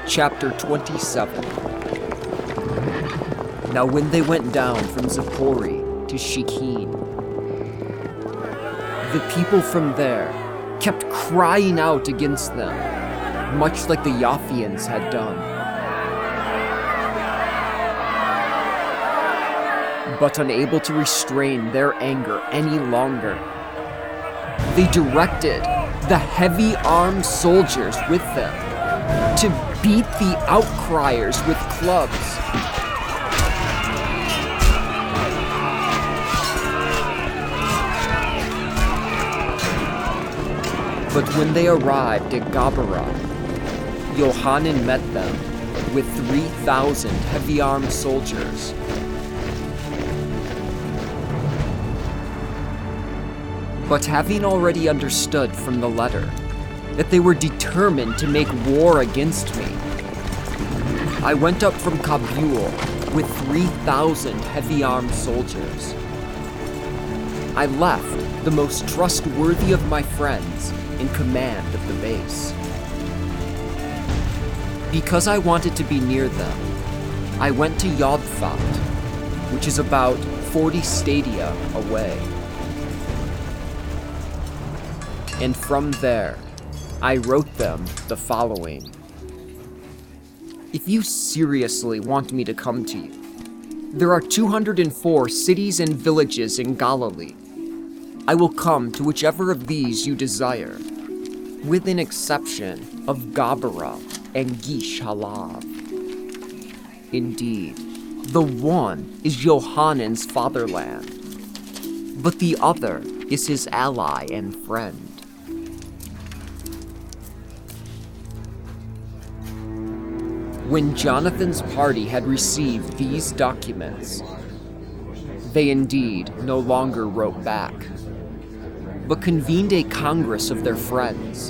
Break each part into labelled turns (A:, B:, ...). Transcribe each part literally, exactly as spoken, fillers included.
A: Chapter twenty-seven. Now when they went down from Zippori to Shechem, the people from there kept crying out against them, much like the Yaphians had done. But unable to restrain their anger any longer, they directed the heavy-armed soldiers with them to beat the outcriers with clubs. But when they arrived at Gabara, Yohanan met them with three thousand heavy-armed soldiers. But having already understood from the letter that they were determined to make war against me, I went up from Kabul with three thousand heavy-armed soldiers. I left the most trustworthy of my friends in command of the base. Because I wanted to be near them, I went to Yodfat, which is about forty stadia away. And from there, I wrote them the following. If you seriously want me to come to you, there are two hundred four cities and villages in Galilee. I will come to whichever of these you desire, with an exception of Gabara and Gish Halav. Indeed, the one is Yohanan's fatherland, but the other is his ally and friend. When Jonathan's party had received these documents, they indeed no longer wrote back, but convened a congress of their friends.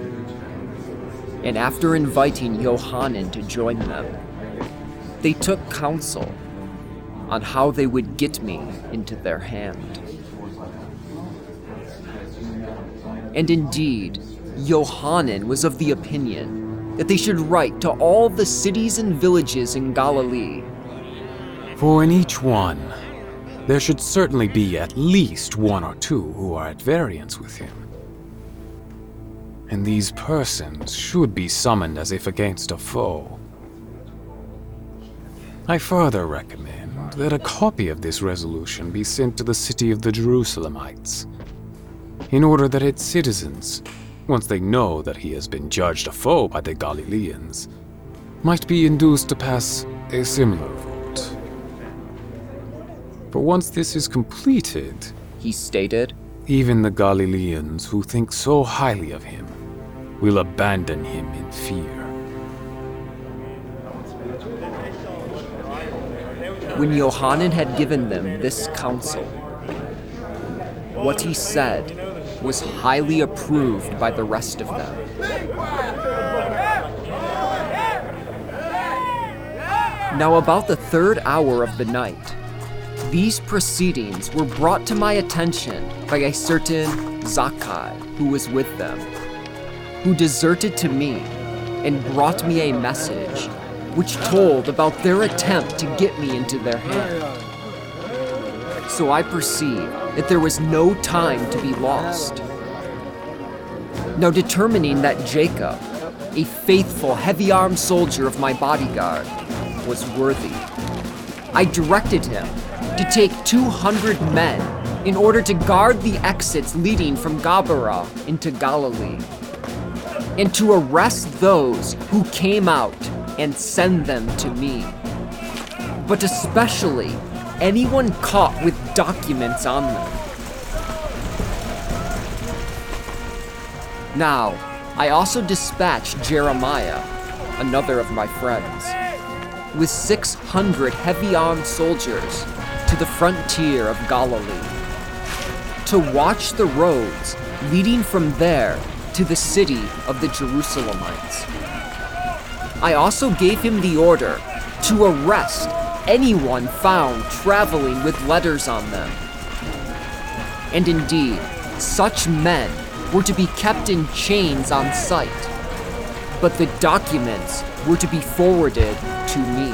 A: And after inviting Yohanan to join them, they took counsel on how they would get me into their hand. And indeed, Yohanan was of the opinion that they should write to all the cities and villages in Galilee.
B: For in each one, there should certainly be at least one or two who are at variance with him. And these persons should be summoned as if against a foe. I further recommend that a copy of this resolution be sent to the city of the Jerusalemites, in order that its citizens, once they know that he has been judged a foe by the Galileans, might be induced to pass a similar vote. For once this is completed,
A: he stated,
B: even the Galileans who think so highly of him will abandon him in fear.
A: When Yohanan had given them this counsel, what he said was highly approved by the rest of them. Now about the third hour of the night, these proceedings were brought to my attention by a certain Zakkai who was with them, who deserted to me and brought me a message which told about their attempt to get me into their hand. So I perceived that there was no time to be lost. Now determining that Jacob, a faithful, heavy-armed soldier of my bodyguard, was worthy, I directed him to take two hundred men in order to guard the exits leading from Gabara into Galilee, and to arrest those who came out and send them to me, but especially anyone caught with documents on them. Now, I also dispatched Jeremiah, another of my friends, with six hundred heavy-armed soldiers to the frontier of Galilee, to watch the roads leading from there to the city of the Jerusalemites. I also gave him the order to arrest anyone found traveling with letters on them. And indeed, such men were to be kept in chains on sight, but the documents were to be forwarded to me.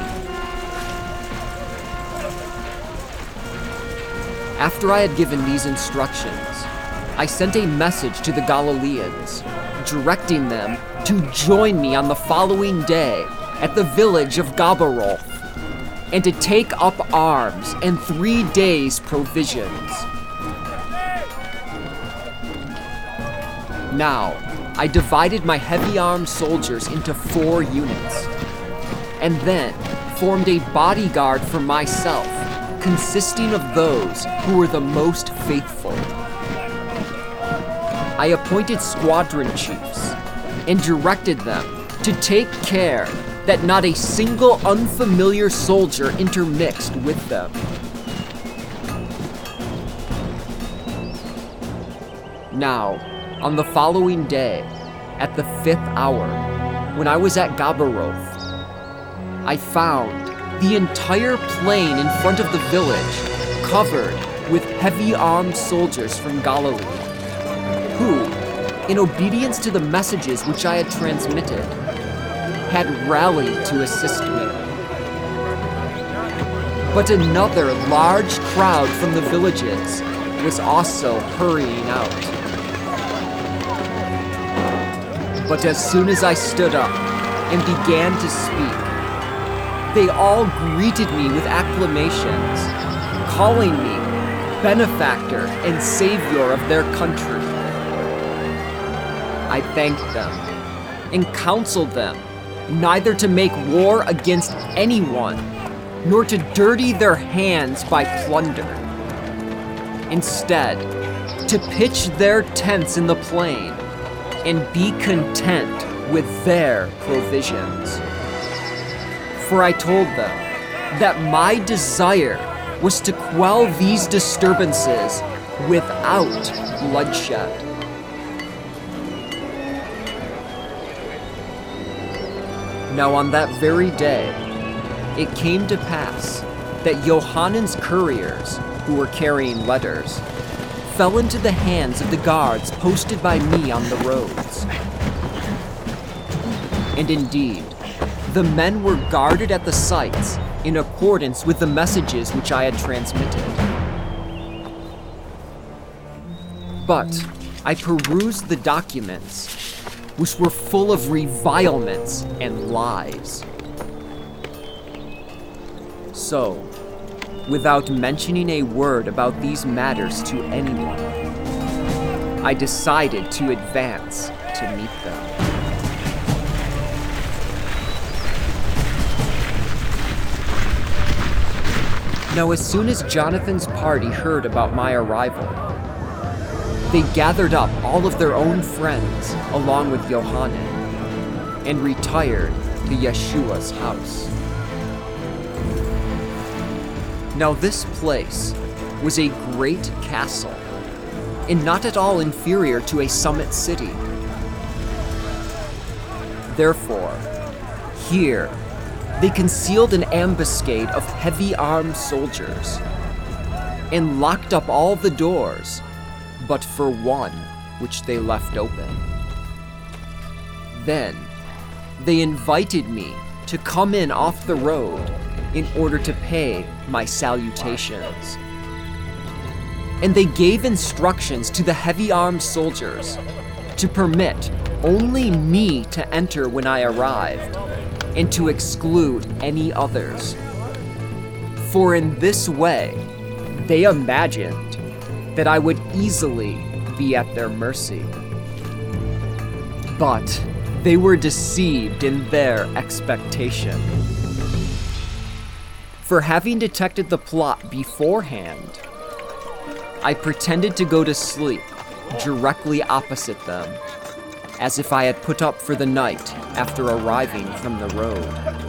A: After I had given these instructions, I sent a message to the Galileans, directing them to join me on the following day at the village of Gabaroth, and to take up arms and three days' provisions. Now, I divided my heavy-armed soldiers into four units, and then formed a bodyguard for myself, consisting of those who were the most faithful. I appointed squadron chiefs and directed them to take care that not a single unfamiliar soldier intermixed with them. Now, on the following day, at the fifth hour, when I was at Gabaroth, I found the entire plain in front of the village covered with heavy-armed soldiers from Galilee, who, in obedience to the messages which I had transmitted, had rallied to assist me. But another large crowd from the villages was also hurrying out. But as soon as I stood up and began to speak, they all greeted me with acclamations, calling me benefactor and savior of their country. I thanked them and counseled them neither to make war against anyone, nor to dirty their hands by plunder. Instead, to pitch their tents in the plain and be content with their provisions. For I told them that my desire was to quell these disturbances without bloodshed. Now on that very day, it came to pass that Johannan's couriers, who were carrying letters, fell into the hands of the guards posted by me on the roads. And indeed, the men were guarded at the sites in accordance with the messages which I had transmitted. But I perused the documents, which were full of revilements and lies. So, without mentioning a word about these matters to anyone, I decided to advance to meet them. Now, as soon as Jonathan's party heard about my arrival, they gathered up all of their own friends along with Johanan and retired to Yeshua's house. Now this place was a great castle, and not at all inferior to a summit city. Therefore, here they concealed an ambuscade of heavy-armed soldiers and locked up all the doors, but for one which they left open. Then they invited me to come in off the road in order to pay my salutations. And they gave instructions to the heavy-armed soldiers to permit only me to enter when I arrived, and to exclude any others. For in this way, they imagined that I would easily be at their mercy. But they were deceived in their expectation. For having detected the plot beforehand, I pretended to go to sleep directly opposite them, as if I had put up for the night after arriving from the road.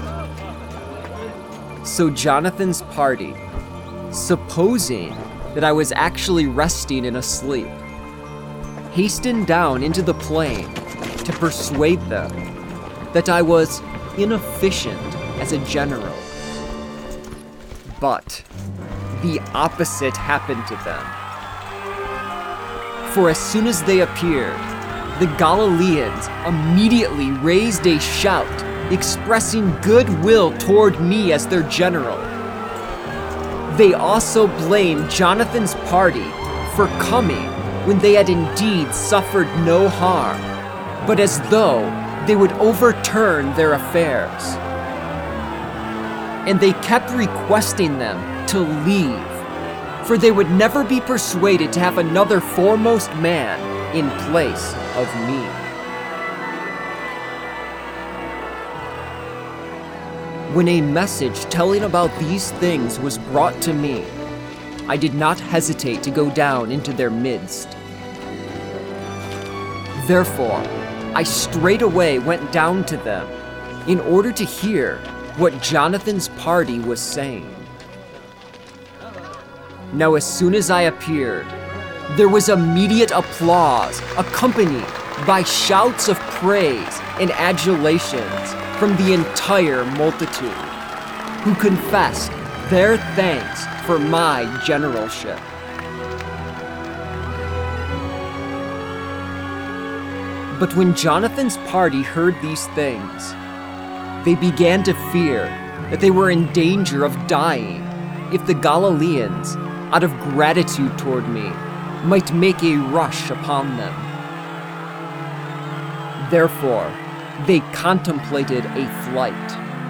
A: So Jonathan's party, supposing that I was actually resting and asleep, hastened down into the plain to persuade them that I was inefficient as a general. But the opposite happened to them. For as soon as they appeared, the Galileans immediately raised a shout, expressing goodwill toward me as their general. They also blamed Jonathan's party for coming when they had indeed suffered no harm, but as though they would overturn their affairs. And they kept requesting them to leave, for they would never be persuaded to have another foremost man in place of me. When a message telling about these things was brought to me, I did not hesitate to go down into their midst. Therefore, I straightway went down to them in order to hear what Jonathan's party was saying. Now, as soon as I appeared, there was immediate applause accompanied by shouts of praise and adulations from the entire multitude, who confessed their thanks for my generalship. But when Jonathan's party heard these things, they began to fear that they were in danger of dying if the Galileans, out of gratitude toward me, might make a rush upon them. Therefore, they contemplated a flight.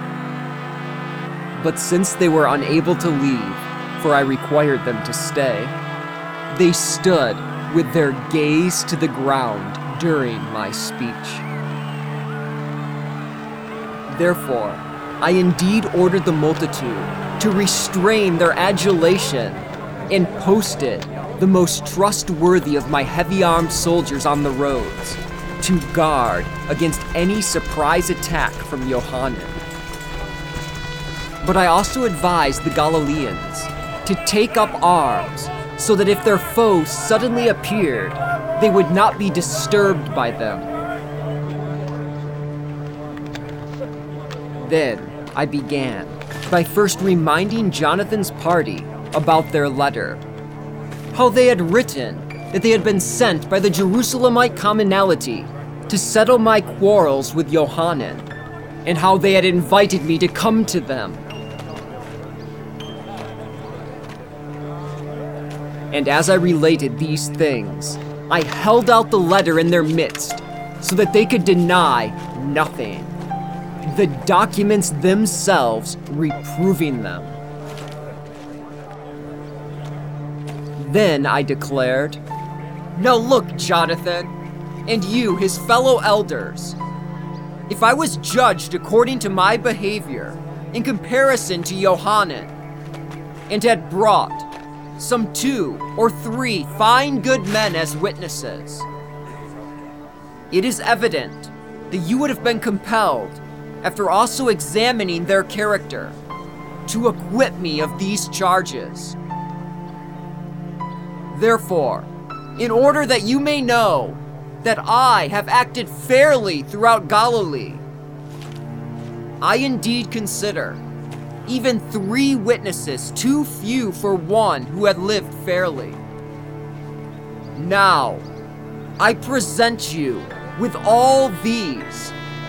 A: But since they were unable to leave, for I required them to stay, they stood with their gaze to the ground during my speech. Therefore, I indeed ordered the multitude to restrain their adulation and posted the most trustworthy of my heavy-armed soldiers on the roads to guard against any surprise attack from Yohanan. But I also advised the Galileans to take up arms so that if their foes suddenly appeared, they would not be disturbed by them. Then I began by first reminding Jonathan's party about their letter, how they had written that they had been sent by the Jerusalemite commonalty to settle my quarrels with Yohanan, and how they had invited me to come to them. And as I related these things, I held out the letter in their midst so that they could deny nothing, the documents themselves reproving them. Then I declared, "Now look, Jonathan, and you, his fellow elders, if I was judged according to my behavior in comparison to Yohanan, and had brought some two or three fine good men as witnesses, it is evident that you would have been compelled, after also examining their character, to acquit me of these charges. Therefore, in order that you may know that I have acted fairly throughout Galilee, I indeed consider even three witnesses too few for one who had lived fairly. Now, I present you with all these.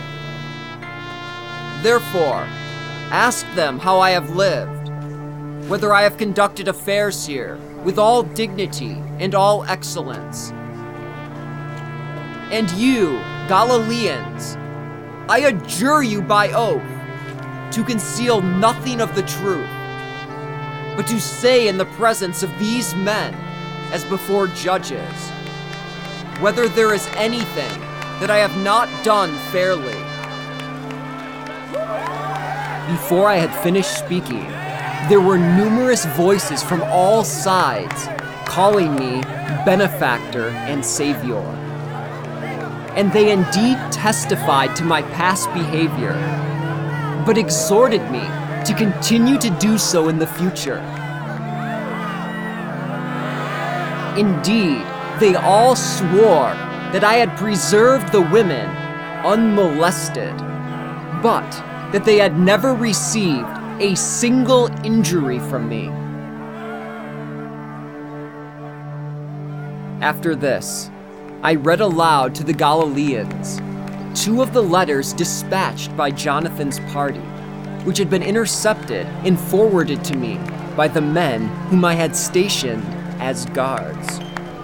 A: Therefore, ask them how I have lived, whether I have conducted affairs here with all dignity and all excellence. And you, Galileans, I adjure you by oath to conceal nothing of the truth, but to say in the presence of these men, as before judges, whether there is anything that I have not done fairly." Before I had finished speaking, there were numerous voices from all sides calling me benefactor and savior. And they indeed testified to my past behavior, but exhorted me to continue to do so in the future. Indeed, they all swore that I had preserved the women unmolested, but that they had never received a single injury from me. After this, I read aloud to the Galileans two of the letters dispatched by Jonathan's party, which had been intercepted and forwarded to me by the men whom I had stationed as guards.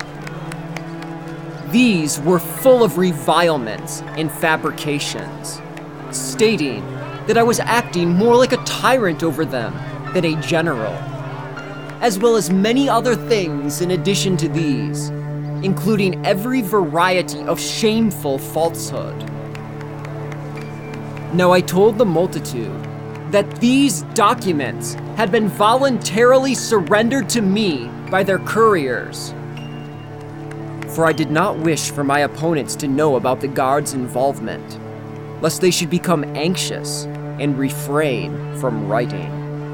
A: These were full of revilements and fabrications, stating that I was acting more like a tyrant over them than a general, as well as many other things in addition to these, including every variety of shameful falsehood. Now I told the multitude that these documents had been voluntarily surrendered to me by their couriers, for I did not wish for my opponents to know about the guards' involvement, lest they should become anxious and refrain from writing.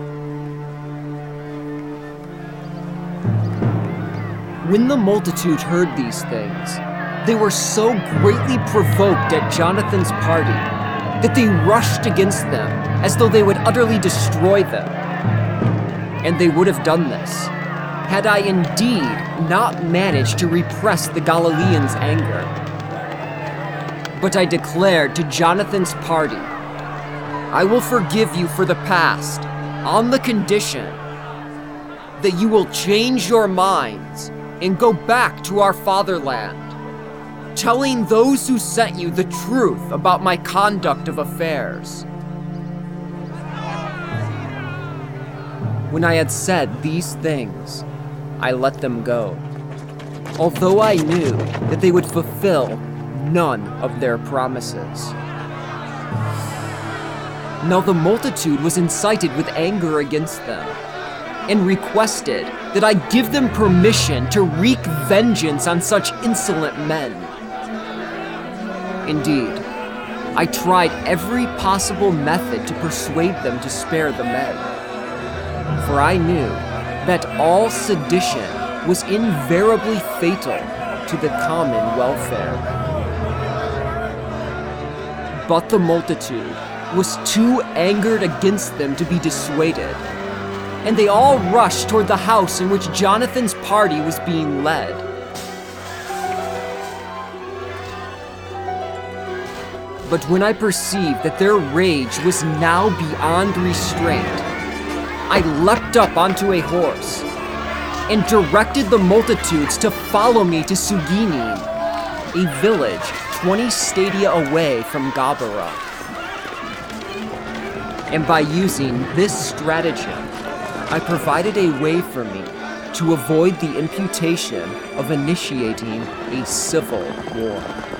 A: When the multitude heard these things, they were so greatly provoked at Jonathan's party that they rushed against them as though they would utterly destroy them. And they would have done this had I indeed not managed to repress the Galileans' anger. But I declared to Jonathan's party, I will forgive you for the past on the condition that you will change your minds and go back to our fatherland, telling those who sent you the truth about my conduct of affairs. When I had said these things, I let them go, although I knew that they would fulfill none of their promises. Now the multitude was incited with anger against them, and requested that I give them permission to wreak vengeance on such insolent men. Indeed, I tried every possible method to persuade them to spare the men, for I knew that all sedition was invariably fatal to the common welfare. But the multitude was too angered against them to be dissuaded, and they all rushed toward the house in which Jonathan's party was being led. But when I perceived that their rage was now beyond restraint, I leapt up onto a horse and directed the multitudes to follow me to Suginin, a village twenty stadia away from Gabara. And by using this stratagem, I provided a way for me to avoid the imputation of initiating a civil war.